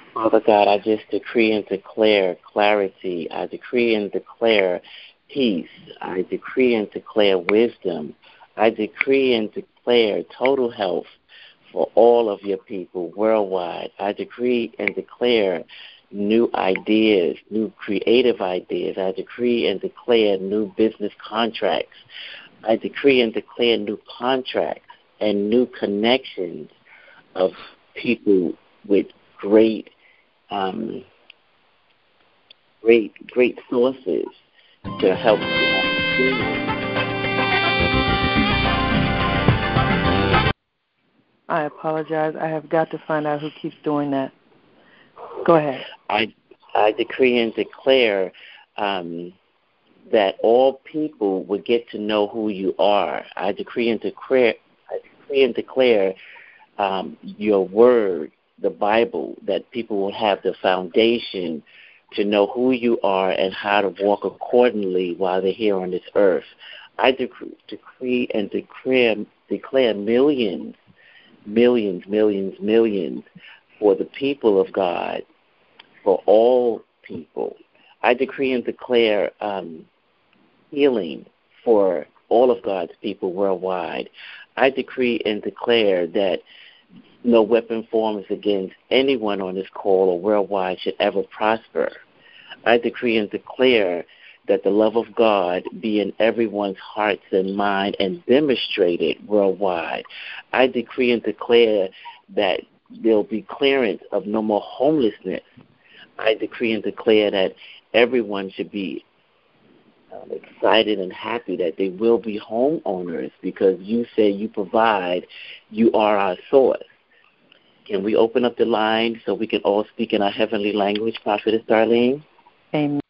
Father God, I just decree and declare clarity. I decree and declare peace. I decree and declare wisdom. I decree and declare total health for all of your people worldwide. I decree and declare new ideas, new creative ideas. I decree and declare new business contracts. I decree and declare new contracts and new connections of people with great sources to help you. I apologize. I have got to find out who keeps doing that. Go ahead. I decree and declare that all people will get to know who you are. I decree and declare your word, the Bible, that people will have the foundation to know who you are and how to walk accordingly while they're here on this earth. I decree and declare millions for the people of God, for all people. I decree and declare healing for all of God's people worldwide. I decree and declare that no weapon formed against anyone on this call or worldwide should ever prosper. I decree and declare that the love of God be in everyone's hearts and mind and demonstrated worldwide. I decree and declare that there'll be clearance of no more homelessness. I decree and declare that everyone should be excited and happy that they will be homeowners because you say you provide, you are our source. Can we open up the line so we can all speak in our heavenly language, Prophetess Darlene? Amen.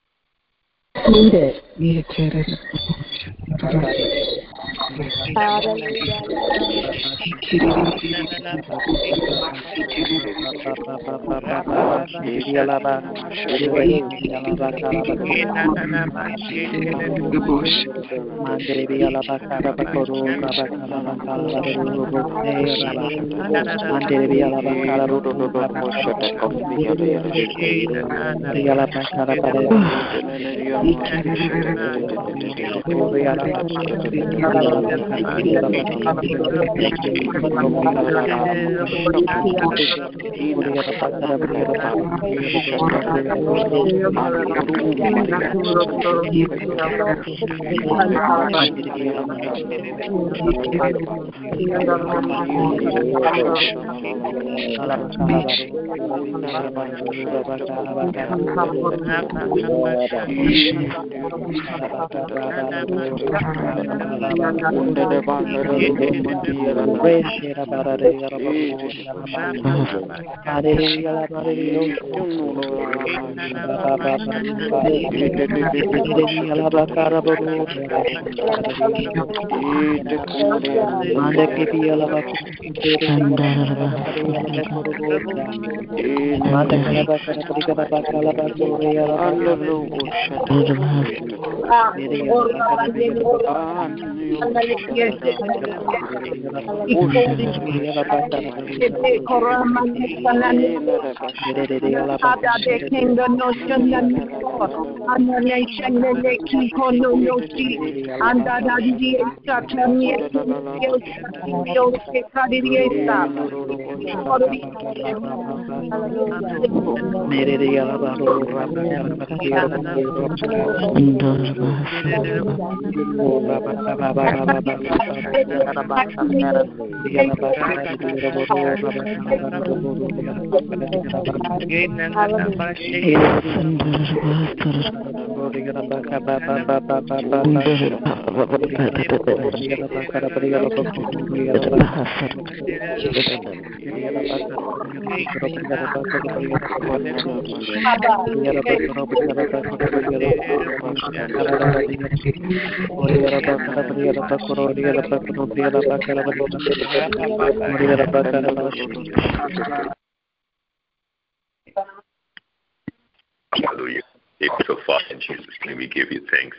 Hallelujah. So, Father, in Jesus' name, we give you thanks.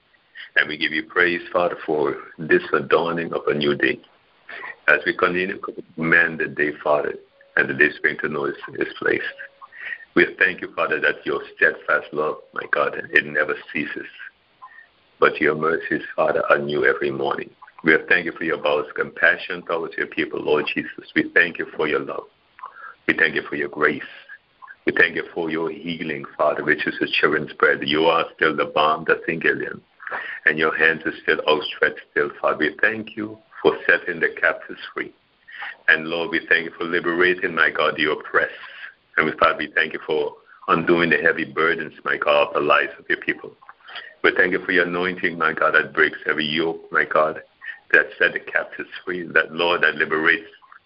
And we give you praise, Father, for this dawning of a new day. As we continue to command the day, Father, and the day spring to know its place. We thank you, Father, that your steadfast love, my God, it never ceases. But your mercies, Father, are new every morning. We thank you for your boundless compassion towards your people, Lord Jesus. We thank you for your love. We thank you for your grace. We thank you for your healing, Father, which is the children's bread. You are still the balm that's in Gilead, and your hands are still outstretched still, Father. We thank you for setting the captives free. And, Lord, we thank you for liberating, my God, the oppressed. And, Father, we thank you for undoing the heavy burdens, my God, of the lives of your people. We thank you for your anointing, my God, that breaks every yoke, my God, that set the captives free, that, Lord, that liberates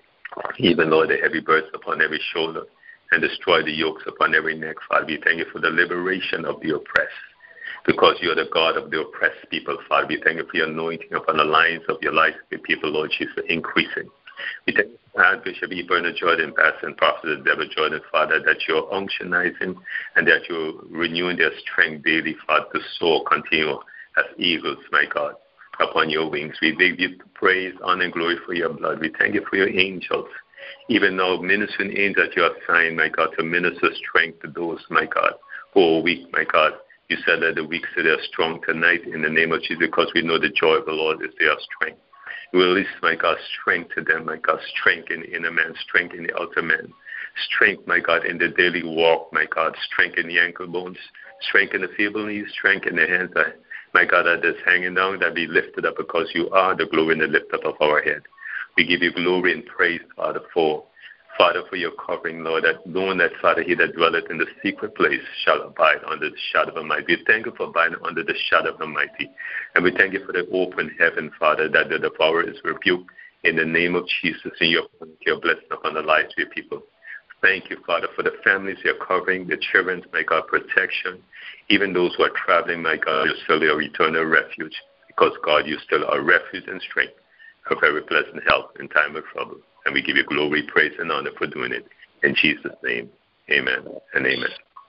even, Lord, the heavy burdens upon every shoulder and destroy the yokes upon every neck, Father. We thank you for the liberation of the oppressed, because you are the God of the oppressed people, Father. We thank you for your anointing upon the lines of your life, your people, Lord Jesus, increasing. We thank you for Bishop E. Bernard Jordan, Pastor and Prophet Deborah Jordan, Father, that you're unctionizing and that you're renewing their strength daily, Father, to soar, continue as eagles, my God, upon your wings. We give you praise, honor, and glory for your blood. We thank you for your angels, even now ministering angels that you have signed, my God, to minister strength to those, my God, who are weak, my God. You said that the weak say they are strong tonight in the name of Jesus, because we know the joy of the Lord is their strength. We release, my God, strength to them, my God, strength in the inner man, strength in the outer man, strength, my God, in the daily walk, my God, strength in the ankle bones, strength in the feeble knees, strength in the hands, my God, that is hanging down, that be lifted up, because you are the glory and the lift up of our head. We give you glory and praise, Father, for your covering, Lord, that knowing that, Father, he that dwelleth in the secret place shall abide under the shadow of the Almighty. We thank you for abiding under the shadow of the Almighty. And we thank you for the open heaven, Father, that the devourer is rebuked in the name of Jesus, and your blessing upon the lives of your people. Thank you, Father, for the families you're covering, the children, my God, protection. Even those who are traveling, my God, you're still your eternal refuge, because, God, you still are refuge and strength, a very pleasant help in time of trouble. And we give you glory, praise, and honor for doing it. In Jesus' name, amen and amen.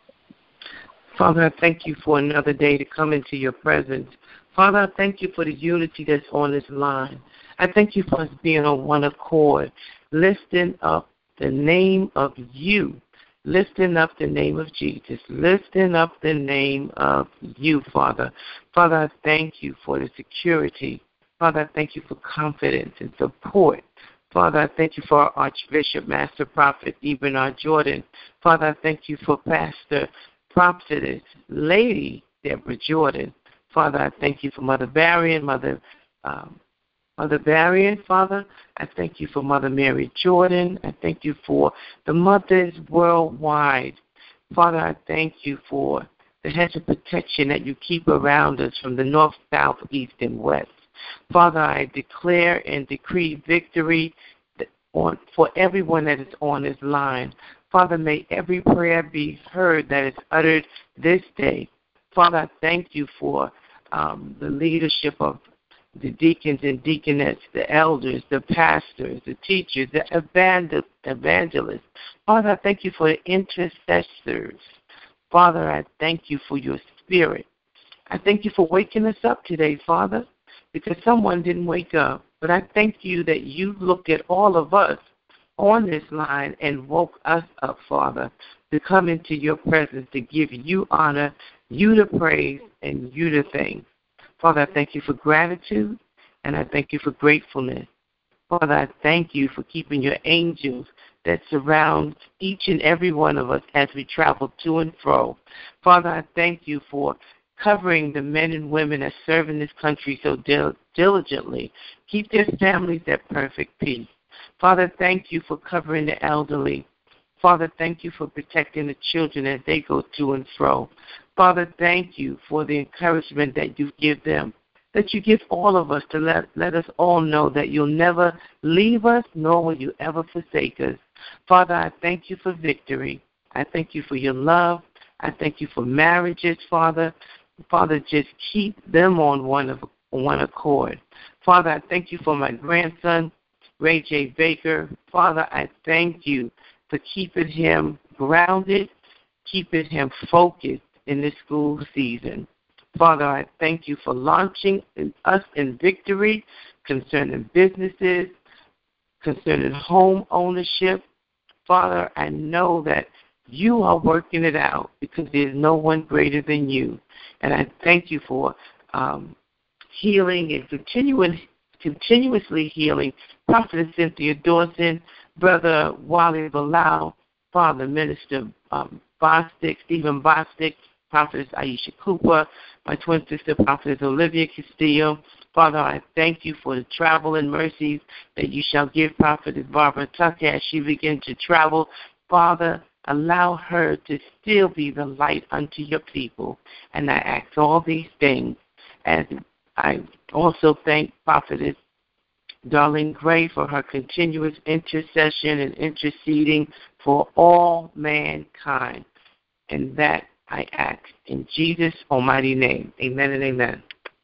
Father, I thank you for another day to come into your presence. Father, I thank you for the unity that's on this line. I thank you for us being on one accord, lifting up the name of you, lifting up the name of Jesus, lifting up the name of you, Father. Father, I thank you for the security. Father, I thank you for confidence and support. Father, I thank you for our Archbishop, Master Prophet, E. Bernard Jordan. Father, I thank you for Pastor, Prophetess, Lady Deborah Jordan. Father, I thank you for Mother Varian, Mother Varian, Father. I thank you for Mother Mary Jordan. I thank you for the mothers worldwide. Father, I thank you for the hedge of protection that you keep around us from the north, south, east, and west. Father, I declare and decree victory for everyone that is on this line. Father, may every prayer be heard that is uttered this day. Father, I thank you for the leadership of the deacons and deaconesses, the elders, the pastors, the teachers, the evangelists. Father, I thank you for the intercessors. Father, I thank you for your spirit. I thank you for waking us up today, Father, because someone didn't wake up. But I thank you that you looked at all of us on this line and woke us up, Father, to come into your presence, to give you honor, you to praise, and you to thank. Father, I thank you for gratitude, and I thank you for gratefulness. Father, I thank you for keeping your angels that surround each and every one of us as we travel to and fro. Father, I thank you for covering the men and women that serve in this country so diligently. Keep their families at perfect peace. Father, thank you for covering the elderly. Father, thank you for protecting the children as they go to and fro. Father, thank you for the encouragement that you give them, that you give all of us to let us all know that you'll never leave us, nor will you ever forsake us. Father, I thank you for victory. I thank you for your love. I thank you for marriages, Father. Father, just keep them on one accord. Father, I thank you for my grandson, Ray J. Baker. Father, I thank you for keeping him grounded, keeping him focused in this school season. Father, I thank you for launching us in victory concerning businesses, concerning home ownership. Father, I know that you are working it out because there's no one greater than you. And I thank you for healing and continuously healing Prophetess Cynthia Dawson, Brother Wally Bilal, Father Minister Bostic, Stephen Bostic, Prophetess Aisha Cooper, my twin sister, Prophetess Olivia Castillo. Father, I thank you for the travel and mercies that you shall give Prophetess Barbara Tucker as she begins to travel. Father, allow her to still be the light unto your people. And I ask all these things. And I also thank Prophetess Darlene Gray for her continuous intercession and interceding for all mankind. And that I ask in Jesus' almighty name. Amen and amen.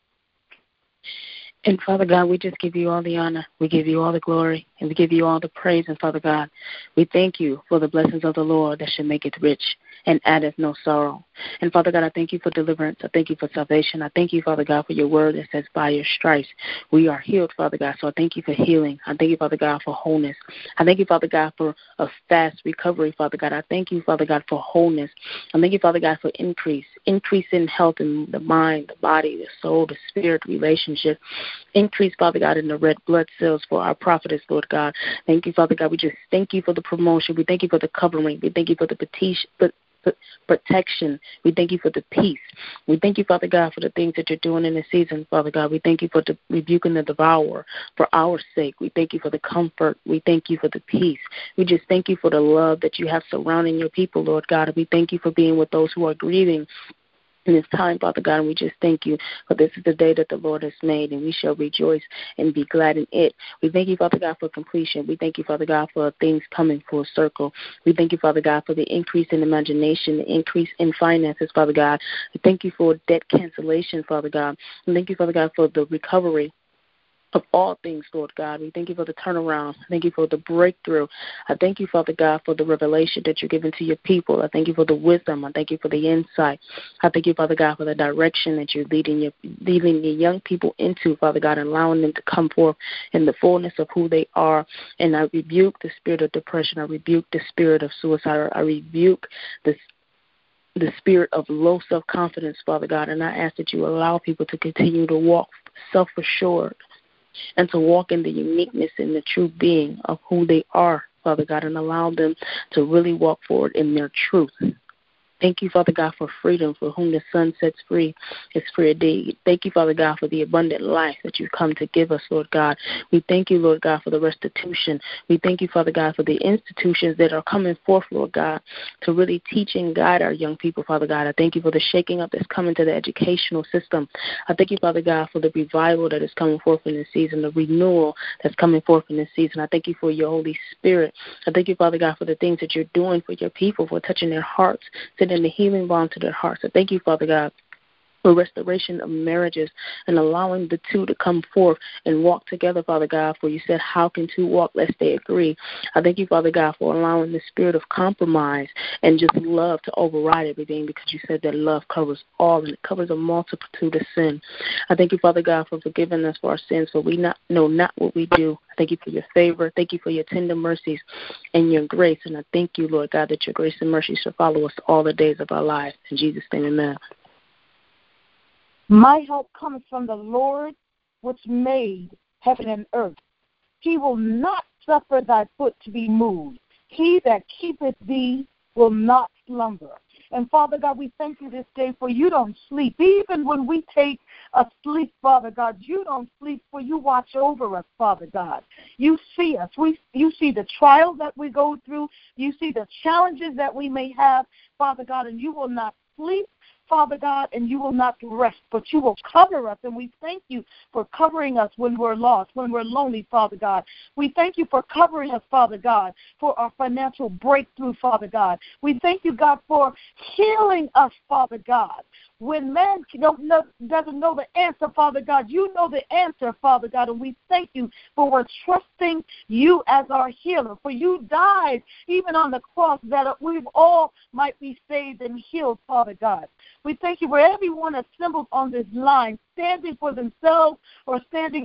And Father God, we just give you all the honor. We give you all the glory. And we give you all the praise. And Father God, we thank you for the blessings of the Lord that should make it rich and addeth no sorrow. And Father God, I thank you for deliverance. I thank you for salvation. I thank you, Father God, for your word that says by your stripes we are healed, Father God. So I thank you for healing. I thank you, Father God, for wholeness. I thank you, Father God, for a fast recovery, Father God. I thank you, Father God, for wholeness. I thank you, Father God, for increase in health in the mind, the body, the soul, the spirit, relationship. Increase, Father God, in the red blood cells for our prophetess, Lord God. Thank you, Father God. We just thank you for the promotion. We thank you for the covering. We thank you for the protection. We thank you for the peace. We thank you, Father God, for the things that you're doing in the season, Father God. We thank you for rebuking the devourer for our sake. We thank you for the comfort. We thank you for the peace. We just thank you for the love that you have surrounding your people, Lord God. And we thank you for being with those who are grieving in this time, Father God, and we just thank you for this is the day that the Lord has made, and we shall rejoice and be glad in it. We thank you, Father God, for completion. We thank you, Father God, for things coming full circle. We thank you, Father God, for the increase in imagination, the increase in finances, Father God. We thank you for debt cancellation, Father God. We thank you, Father God, for the recovery of all things, Lord God. We thank you for the turnaround. I thank you for the breakthrough. I thank you, Father God, for the revelation that you're giving to your people. I thank you for the wisdom. I thank you for the insight. I thank you, Father God, for the direction that you're leading your young people into, Father God, and allowing them to come forth in the fullness of who they are. And I rebuke the spirit of depression. I rebuke the spirit of suicide. I rebuke the spirit of low self-confidence, Father God. And I ask that you allow people to continue to walk self-assured and to walk in the uniqueness and the true being of who they are, Father God, and allow them to really walk forward in their truth. Thank you, Father God, for freedom. For whom the Son sets free is free indeed. Thank you, Father God, for the abundant life that you've come to give us, Lord God. We thank you, Lord God, for the restitution. We thank you, Father God, for the institutions that are coming forth, Lord God, to really teach and guide our young people, Father God. I thank you for the shaking up that's coming to the educational system. I thank you, Father God, for the revival that is coming forth in this season, the renewal that's coming forth in this season. I thank you for your Holy Spirit. I thank you, Father God, for the things that you're doing for your people, for touching their hearts, in the healing balm to their hearts. I thank you, Father God, for restoration of marriages and allowing the two to come forth and walk together, Father God, for you said, how can two walk lest they agree? I thank you, Father God, for allowing the spirit of compromise and just love to override everything, because you said that love covers all and it covers a multitude of sin. I thank you, Father God, for forgiving us for our sins, for we know not what we do. I thank you for your favor. Thank you for your tender mercies and your grace. And I thank you, Lord God, that your grace and mercy shall follow us all the days of our lives. In Jesus' name, amen. My help comes from the Lord, which made heaven and earth. He will not suffer thy foot to be moved. He that keepeth thee will not slumber. And, Father God, we thank you this day for you don't sleep. Even when we take a sleep, Father God, you don't sleep, for you watch over us, Father God. You see us. You see the trials that we go through. You see the challenges that we may have, Father God, and you will not sleep, Father God, and you will not rest, but you will cover us. And we thank you for covering us when we're lost, when we're lonely, Father God. We thank you for covering us, Father God, for our financial breakthrough, Father God. We thank you, God, for healing us, Father God. When man doesn't know the answer, Father God, you know the answer, Father God, and we thank you for we're trusting you as our healer. For you died even on the cross that we all might be saved and healed, Father God. We thank you for everyone assembled on this line, standing for themselves or standing in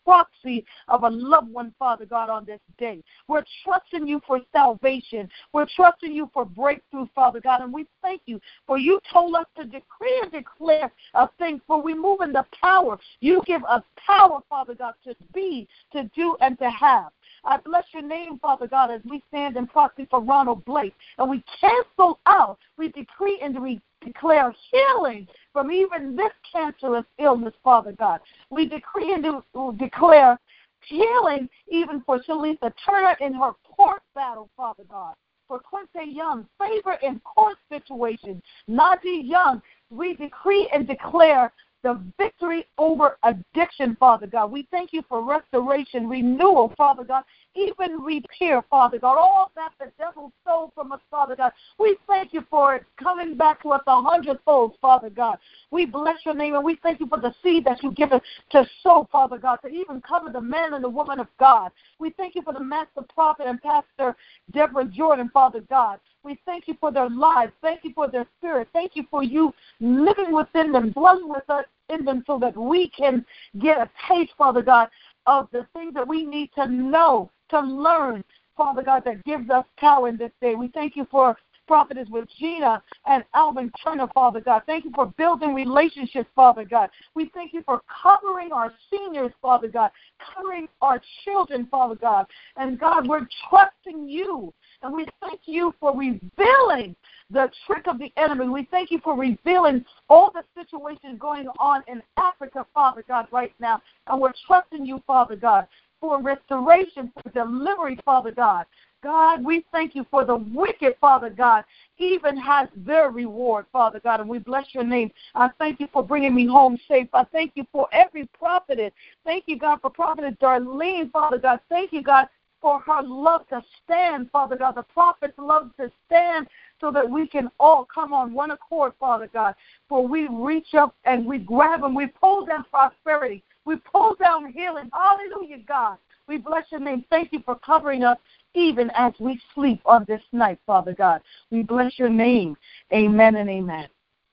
proxy of a loved one, Father God, on this day. We're trusting you for salvation. We're trusting you for breakthrough, Father God, and we thank you for you told us to decree and declare a thing, for we move in the power. You give us power, Father God, to be, to do, and to have. I bless your name, Father God, as we stand in proxy for Ronald Blake. And we cancel out, we decree and we declare healing from even this cancerous illness, Father God. We decree and declare healing even for Shalisa Turner in her court battle, Father God. For Quincy Young, favor in court situation. Najee Young, we decree and declare the victory over addiction, Father God. We thank you for restoration, renewal, Father God, even repair, Father God. All that the devil stole from us, Father God. We thank you for it coming back to us 100-fold, Father God. We bless your name, and we thank you for the seed that you give us to sow, Father God, to even cover the man and the woman of God. We thank you for the master prophet and Pastor Deborah Jordan, Father God. We thank you for their lives. Thank you for their spirit. Thank you for you living within them, dwelling with us in them so that we can get a taste, Father God, of the things that we need to know, to learn, Father God, that gives us power in this day. We thank you for Prophetess Regina and Alvin Turner, Father God. Thank you for building relationships, Father God. We thank you for covering our seniors, Father God, covering our children, Father God. And God, we're trusting you. And we thank you for revealing the trick of the enemy. We thank you for revealing all the situations going on in Africa, Father God, right now. And we're trusting you, Father God, for restoration, for delivery, Father God. God, we thank you for the wicked, Father God, even has their reward, Father God, and we bless your name. I thank you for bringing me home safe. I thank you for every prophetess. Thank you, God, for Prophetess Darlene, Father God. Thank you, God, for her love to stand, Father God. The prophets love to stand so that we can all come on one accord, Father God. For we reach up and we grab and we pull down prosperity. We pull down healing. Hallelujah, God. We bless your name. Thank you for covering us even as we sleep on this night, Father God. We bless your name. Amen and amen.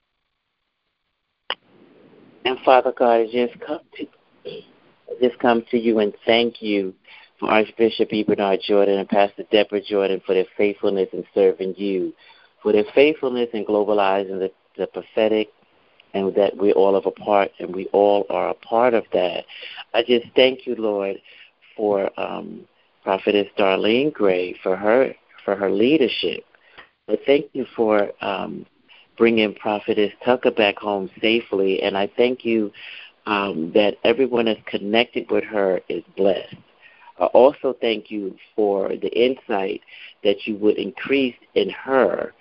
And Father God, I just come to you and thank you for Archbishop E. Bernard Jordan and Pastor Deborah Jordan for their faithfulness in serving you, for their faithfulness in globalizing the prophetic, and that we all are a part, and we all are a part of that. I just thank you, Lord, for Prophetess Darlene Gray for her leadership. I thank you for bringing Prophetess Tucker back home safely, and I thank you that everyone that's connected with her is blessed. I also thank you for the insight that you would increase in her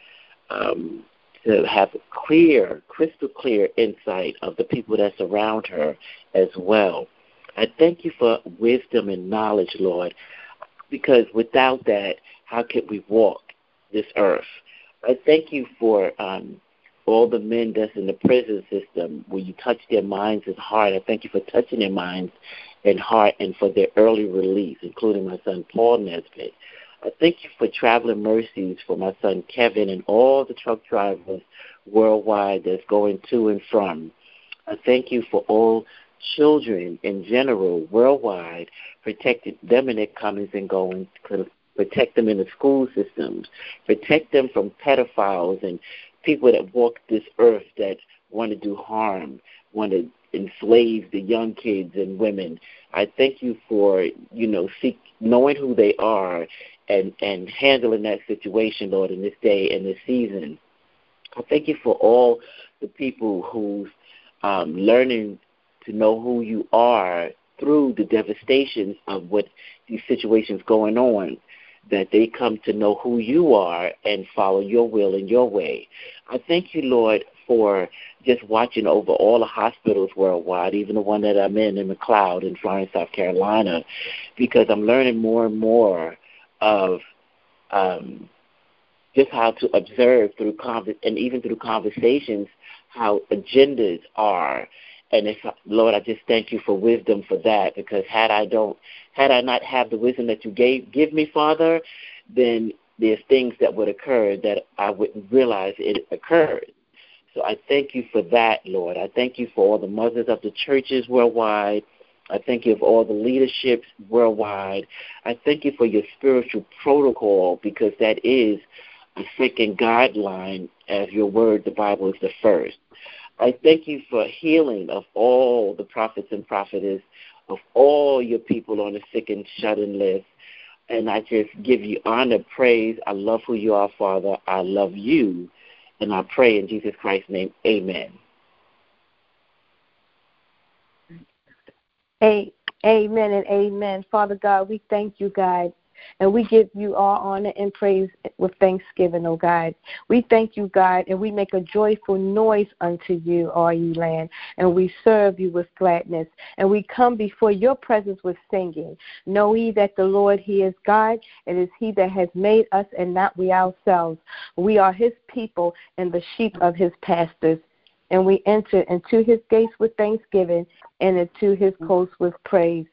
to have crystal clear insight of the people that surround her as well. I thank you for wisdom and knowledge, Lord, because without that, how could we walk this earth? I thank you for all the men that's in the prison system where you touch their minds and heart. I thank you for touching their minds and heart and for their early release, including my son Paul Nesbitt. I thank you for traveling mercies for my son Kevin and all the truck drivers worldwide that's going to and from. I thank you for all children in general worldwide, protect them in their comings and goings, protect them in the school systems, protect them from pedophiles and people that walk this earth that want to do harm, want to enslave the young kids and women. I thank you for, knowing who they are and handling that situation, Lord, in this day and this season. I thank you for all the people who's learning to know who you are through the devastations of what these situations going on, that they come to know who you are and follow your will and your way. I thank you, Lord, for just watching over all the hospitals worldwide, even the one that I'm in McLeod in Florence, South Carolina, because I'm learning more and more of just how to observe through and even through conversations how agendas are. And Lord, I just thank you for wisdom for that, because had I not have the wisdom that you give me, Father, then there's things that would occur that I wouldn't realize it occurred. So I thank you for that, Lord. I thank you for all the mothers of the churches worldwide. I thank you for all the leaderships worldwide. I thank you for your spiritual protocol, because that is the second guideline, as your word, the Bible, is the first. I thank you for healing of all the prophets and prophetess, of all your people on the sick and shut-in list. And I just give you honor, praise. I love who you are, Father. I love you. And I pray in Jesus Christ's name, amen. Amen and amen. Father God, we thank you, God, and we give you all honor and praise with thanksgiving, oh God. We thank you, God, and we make a joyful noise unto you, all ye land, and we serve you with gladness. And we come before your presence with singing. Know ye that the Lord, he is God. It is he that has made us and not we ourselves. We are his people and the sheep of his pastures. And we enter into his gates with thanksgiving and into his courts with praise.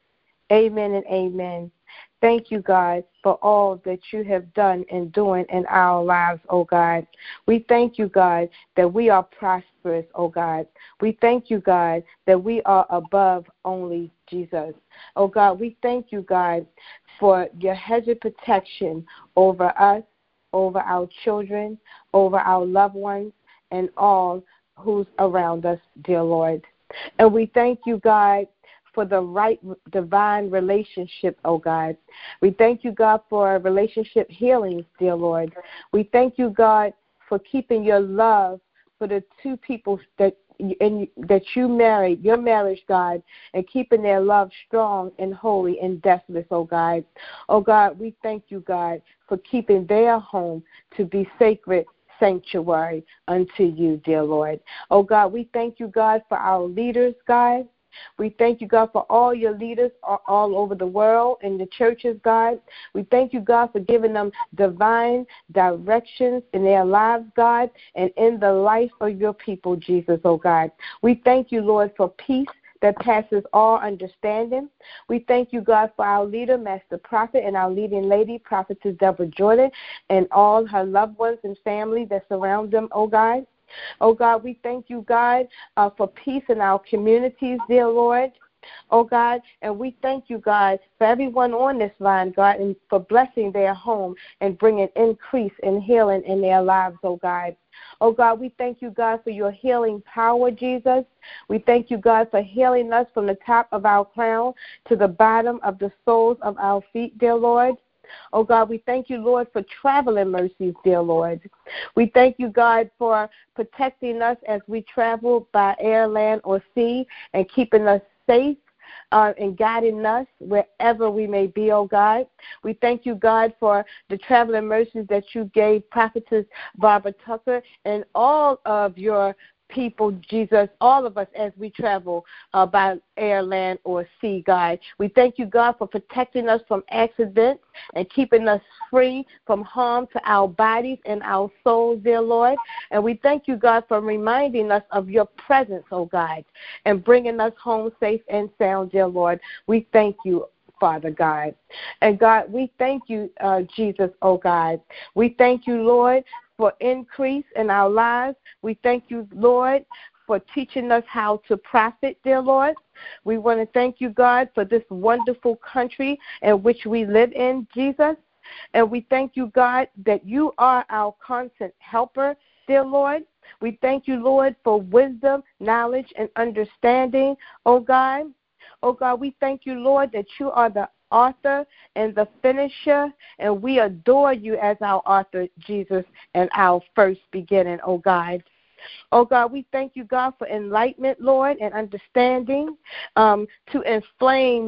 Amen and amen. Thank you, God, for all that you have done and doing in our lives, oh God. We thank you, God, that we are prosperous, oh God. We thank you, God, that we are above only Jesus. Oh God, we thank you, God, for your hedge of protection over us, over our children, over our loved ones, and all who's around us, dear Lord. And we thank you, God, for the right divine relationship, oh God. We thank you, God, for relationship healings, dear Lord. We thank you, God, for keeping your love for the two people that you married, your marriage, God, and keeping their love strong and holy and deathless, oh God. Oh God, we thank you, God, for keeping their home to be sacred sanctuary unto you, dear Lord. Oh God, we thank you, God, for our leaders, God. We thank you, God, for all your leaders all over the world in the churches, God. We thank you, God, for giving them divine directions in their lives, God, and in the life of your people, Jesus, oh God. We thank you, Lord, for peace that passes all understanding. We thank you, God, for our leader, Master Prophet, and our leading lady, Prophetess Deborah Jordan, and all her loved ones and family that surround them, oh God. Oh God, we thank you, God, for peace in our communities, dear Lord. Oh God, and we thank you, God, for everyone on this line, God, and for blessing their home and bringing increase and healing in their lives, oh God. Oh God, we thank you, God, for your healing power, Jesus. We thank you, God, for healing us from the top of our crown to the bottom of the soles of our feet, dear Lord. Oh, God, we thank you, Lord, for traveling mercies, dear Lord. We thank you, God, for protecting us as we travel by air, land, or sea and keeping us safe and guiding us wherever we may be, oh God. We thank you, God, for the traveling mercies that you gave Prophetess Barbara Tucker and all of your people, Jesus, all of us as we travel by air, land, or sea, God. We thank you, God, for protecting us from accidents and keeping us free from harm to our bodies and our souls, dear Lord. And we thank you, God, for reminding us of your presence, oh God, and bringing us home safe and sound, dear Lord. We thank you, Father God. And God, we thank you, Jesus, oh God. We thank you, Lord, for increase in our lives. We thank you, Lord, for teaching us how to profit, dear Lord. We want to thank you, God, for this wonderful country in which we live in, Jesus. And we thank you, God, that you are our constant helper, dear Lord. We thank you, Lord, for wisdom, knowledge, and understanding, oh God. Oh God, we thank you, Lord, that you are the author and the finisher, and we adore you as our author, Jesus, and our first beginning, oh God. Oh God, we thank you, God, for enlightenment, Lord, and understanding to inflame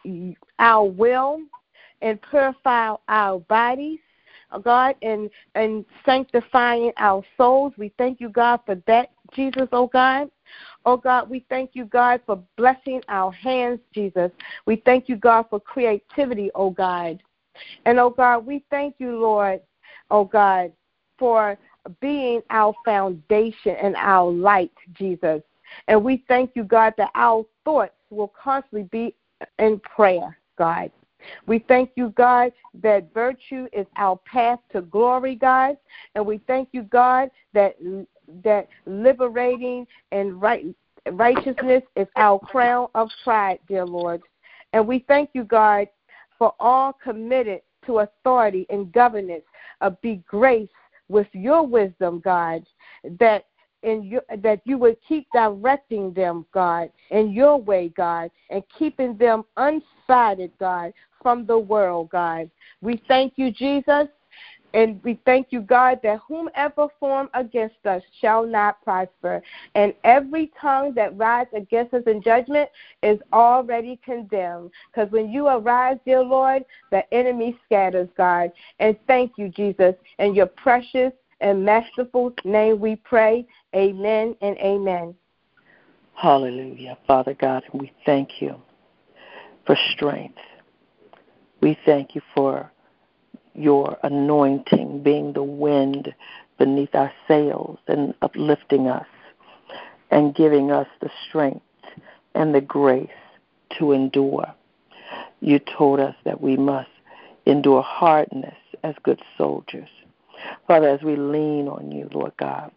our will and purify our bodies, oh God, and sanctifying our souls. We thank you, God, for that, Jesus, oh God. Oh, God, we thank you, God, for blessing our hands, Jesus. We thank you, God, for creativity, oh, God. And, oh, God, we thank you, Lord, oh, God, for being our foundation and our light, Jesus. And we thank you, God, that our thoughts will constantly be in prayer, God. We thank you, God, that virtue is our path to glory, God. And we thank you, God, that liberating and right righteousness is our crown of pride, dear Lord. And we thank you, God, for all committed to authority and governance. Be graced with your wisdom, God, that you would keep directing them, God, in your way, God, and keeping them unspotted, God, from the world, God. We thank you, Jesus, and we thank you, God, that whomever form against us shall not prosper, and every tongue that rises against us in judgment is already condemned. Because when you arise, dear Lord, the enemy scatters, God. And thank you, Jesus, in your precious and masterful name we pray. Amen and amen. Hallelujah. Father God, we thank you for strength. We thank you for your anointing being the wind beneath our sails and uplifting us and giving us the strength and the grace to endure. You told us that we must endure hardness as good soldiers. Father, as we lean on you, Lord God,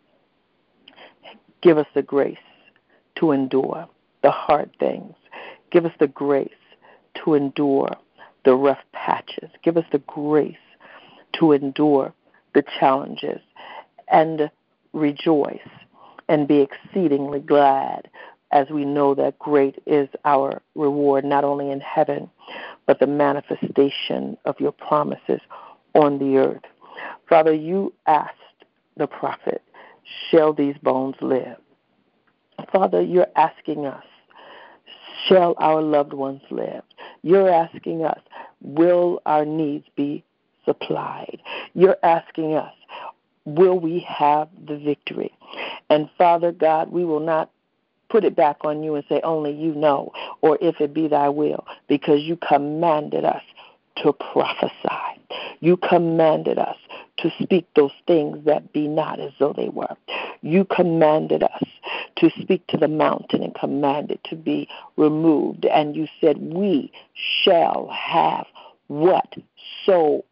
give us the grace to endure the hard things. Give us the grace to endure the rough patches. Give us the grace to endure the challenges and rejoice and be exceedingly glad as we know that great is our reward, not only in heaven, but the manifestation of your promises on the earth. Father, you asked the prophet, shall these bones live? Father, you're asking us, shall our loved ones live? You're asking us, will our needs be supplied? You're asking us, will we have the victory? And Father God, we will not put it back on you and say, only you know, or if it be thy will, because you commanded us to prophesy. You commanded us to speak those things that be not as though they were. You commanded us to speak to the mountain and command it to be removed. And you said, we shall have whatsoever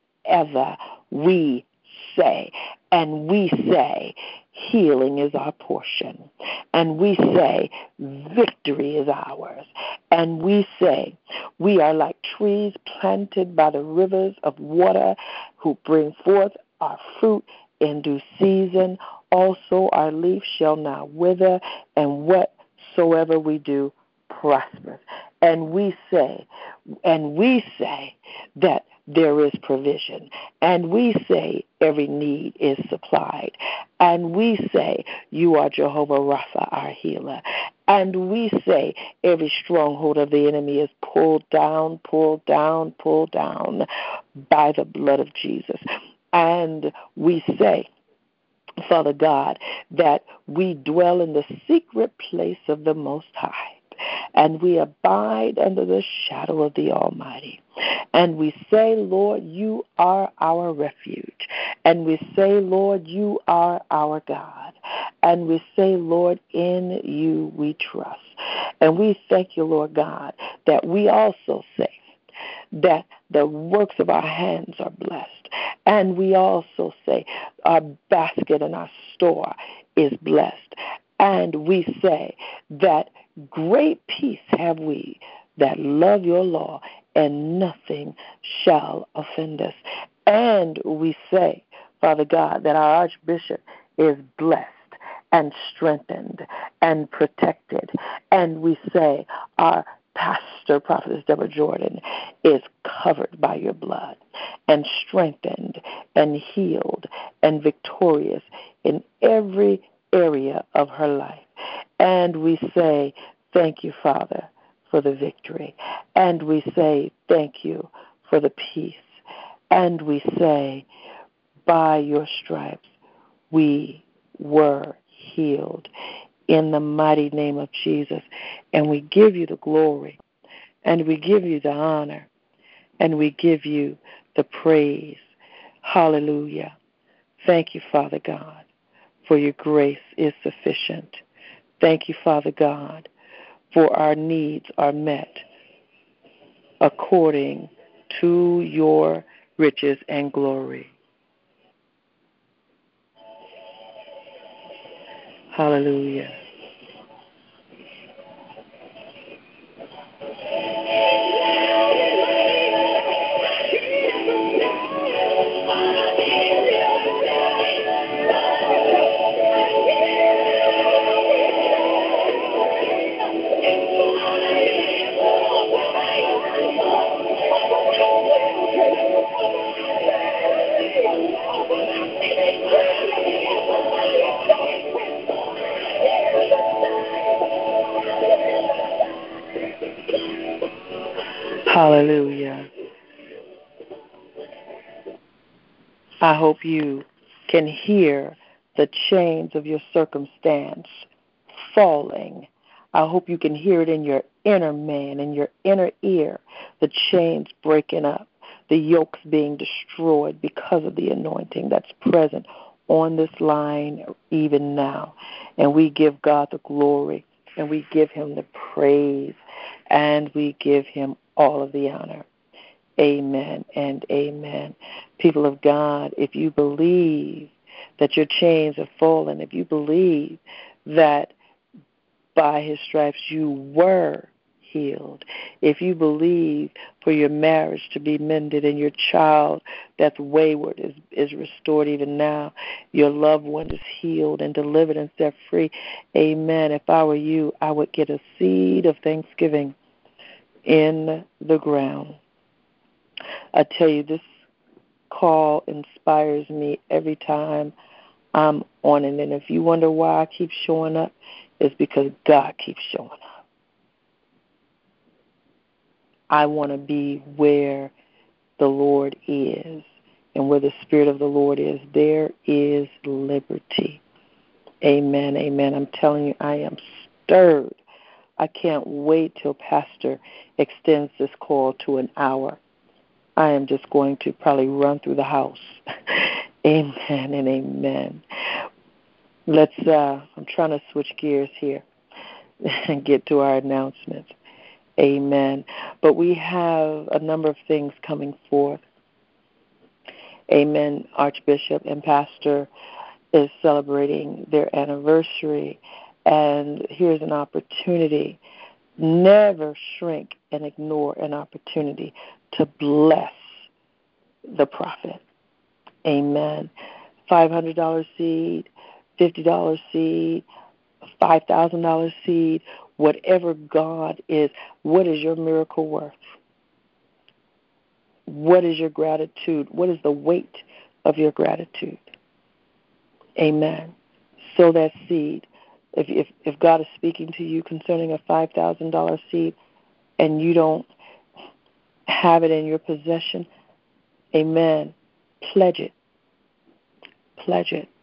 we say. And we say, healing is our portion. And we say, victory is ours. And we say, we are like trees planted by the rivers of water who bring forth our fruit in due season. Also our leaf shall not wither, and whatsoever we do prospers. And we say that there is provision. And we say every need is supplied. And we say you are Jehovah Rapha, our healer. And we say every stronghold of the enemy is pulled down, pulled down, pulled down by the blood of Jesus. And we say, Father God, that we dwell in the secret place of the Most High, and we abide under the shadow of the Almighty. And we say, Lord, you are our refuge. And we say, Lord, you are our God. And we say, Lord, in you we trust. And we thank you, Lord God, that we also say that the works of our hands are blessed. And we also say our basket and our store is blessed. And we say that great peace have we that love your law, and nothing shall offend us. And we say, Father God, that our Archbishop is blessed and strengthened and protected. And we say our Pastor, Prophetess Deborah Jordan, is covered by your blood and strengthened and healed and victorious in every area of her life. And we say, thank you, Father, for the victory. And we say, thank you for the peace. And we say, by your stripes, we were healed in the mighty name of Jesus. And we give you the glory, and we give you the honor, and we give you the praise. Hallelujah. Thank you, Father God, for your grace is sufficient. Thank you, Father God, for our needs are met according to your riches and glory. Hallelujah. Hallelujah. I hope you can hear the chains of your circumstance falling. I hope you can hear it in your inner man, in your inner ear, the chains breaking up, the yokes being destroyed because of the anointing that's present on this line even now. And we give God the glory, and we give him the praise, and we give him all of the honor. Amen and amen. People of God, if you believe that your chains have fallen, if you believe that by his stripes you were healed, if you believe for your marriage to be mended and your child that's wayward is restored even now, your loved one is healed and delivered and set free, amen. If I were you, I would get a seed of thanksgiving in the ground. I tell you, this call inspires me every time I'm on it. And if you wonder why I keep showing up, it's because God keeps showing up. I want to be where the Lord is. And where the Spirit of the Lord is, there is liberty. Amen, amen. I'm telling you, I am stirred. I can't wait till Pastor extends this call to an hour. I am just going to probably run through the house. Amen and amen. I'm trying to switch gears here and get to our announcements. Amen. But we have a number of things coming forth. Amen. Archbishop and Pastor is celebrating their anniversary, and here's an opportunity. Never shrink and ignore an opportunity to bless the prophet. Amen. $500 seed, $50 seed, $5,000 seed, whatever God is. What is your miracle worth? What is your gratitude? What is the weight of your gratitude? Amen. Sow that seed. If God is speaking to you concerning a $5,000 seed and you don't have it in your possession, amen, pledge it. Pledge it.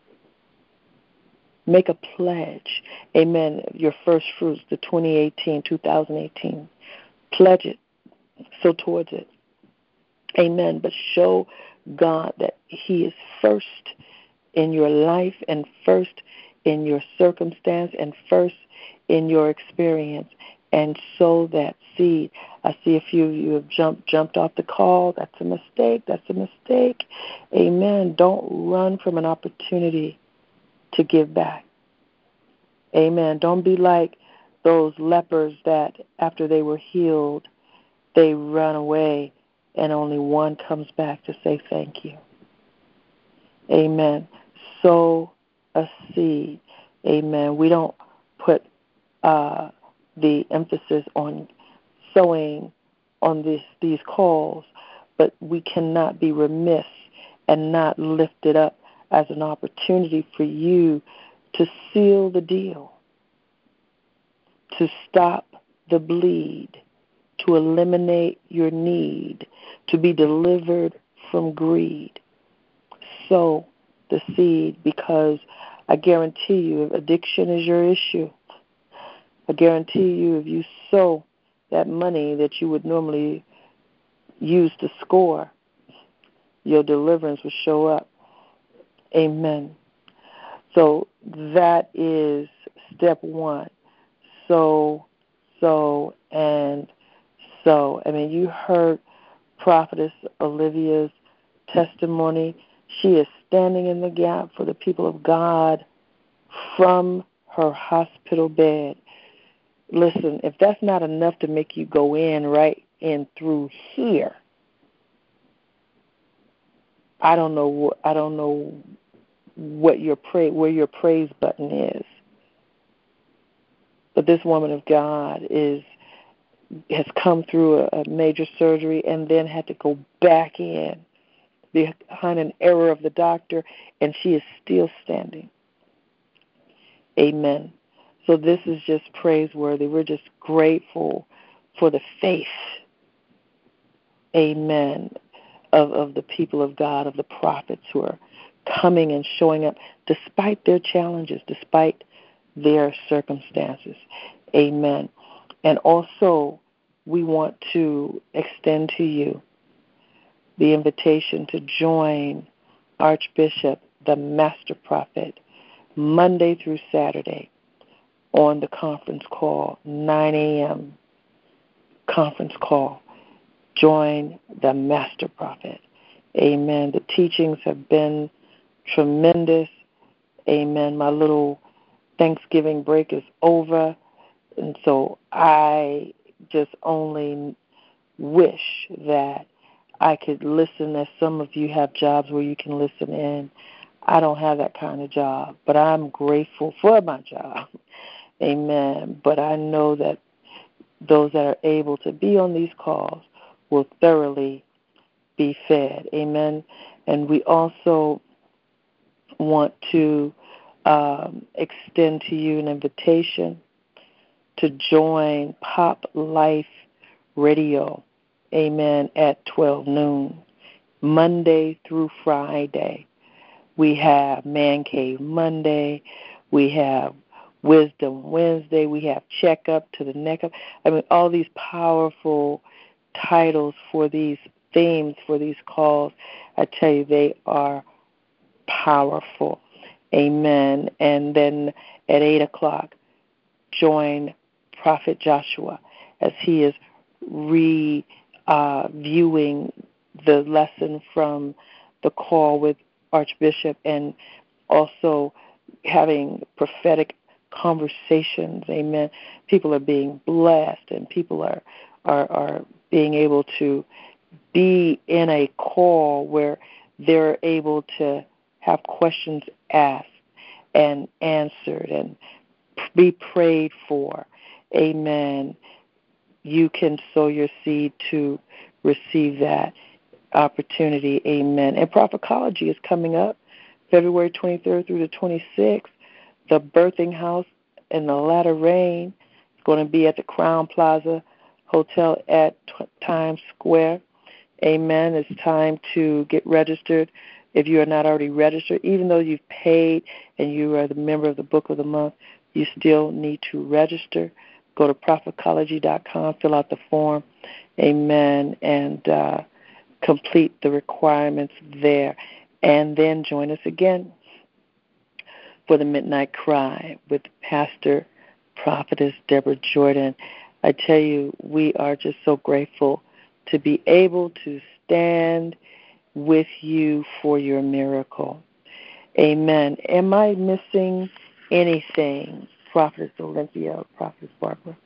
Make a pledge. Amen. Your first fruits, the 2018. Pledge it. Sow towards it. Amen. But show God that he is first in your life and first in your circumstance and first in your experience, and sow that seed. I see a few of you have jumped off the call. That's a mistake. That's a mistake. Amen. Don't run from an opportunity to give back. Amen. Don't be like those lepers that after they were healed, they run away and only one comes back to say thank you. Amen. Sow a seed. Amen. We don't put the emphasis on sowing on these calls, but we cannot be remiss and not lift it up as an opportunity for you to seal the deal, to stop the bleed, to eliminate your need, to be delivered from greed. Sow the seed, because I guarantee you, if addiction is your issue, I guarantee you, if you sow that money that you would normally use to score, your deliverance will show up. Amen. So that is step one. Sow, and sow. I mean, you heard Prophetess Olivia's testimony. She is standing in the gap for the people of God from her hospital bed. Listen, if that's not enough to make you go in right in through here, I don't know what where your praise button is. But this woman of God has come through a major surgery and then had to go back in behind an error of the doctor, and she is still standing. Amen. So this is just praiseworthy. We're just grateful for the faith amen, of the people of God, of the prophets who are coming and showing up despite their challenges, despite their circumstances. Amen. And also, we want to extend to you the invitation to join Archbishop, the Master Prophet, Monday through Saturday on the conference call, 9 a.m. conference call. Join the Master Prophet. Amen. The teachings have been tremendous. Amen. My little Thanksgiving break is over, and so I just only wish that I could listen, as some of you have jobs where you can listen in. I don't have that kind of job, but I'm grateful for my job. Amen. But I know that those that are able to be on these calls will thoroughly be fed. Amen. And we also want to extend to you an invitation to join Pop Life Radio, amen, at 12 noon, Monday through Friday. We have Man Cave Monday. We have Wisdom Wednesday. We have Check Up to the Neck Up. I mean, all these powerful titles for these themes, for these calls. I tell you, they are powerful. Amen. And then at 8 o'clock, join Prophet Joshua as he is reviewing the lesson from the call with Archbishop, and also having prophetic conversations. Amen. People are being blessed, and people are being able to be in a call where they're able to have questions asked and answered and be prayed for. Amen. You can sow your seed to receive that opportunity. Amen. And Prophetology is coming up February 23rd through the 26th. The Birthing House in the latter rain is going to be at the Crown Plaza Hotel at Times Square. Amen. It's time to get registered. If you are not already registered, even though you've paid and you are the member of the Book of the Month, you still need to register. Go to prophetology.com, fill out the form, amen, and complete the requirements there. And then join us again for the Midnight Cry with Pastor Prophetess Deborah Jordan. I tell you, we are just so grateful to be able to stand with you for your miracle. Amen. Am I missing anything, Prophetess Olympia, Prophetess Barbara?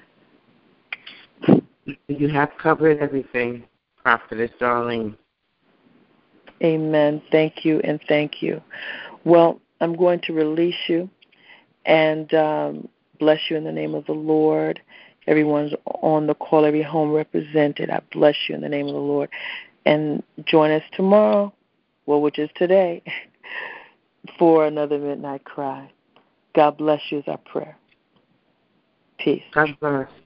You have covered everything, Prophetess Darlene. Amen. Thank you and thank you. Well, I'm going to release you and bless you in the name of the Lord. Everyone's on the call, every home represented. I bless you in the name of the Lord. And join us tomorrow, well, which is today, for another Midnight Cry. God bless you is our prayer. Peace. God bless.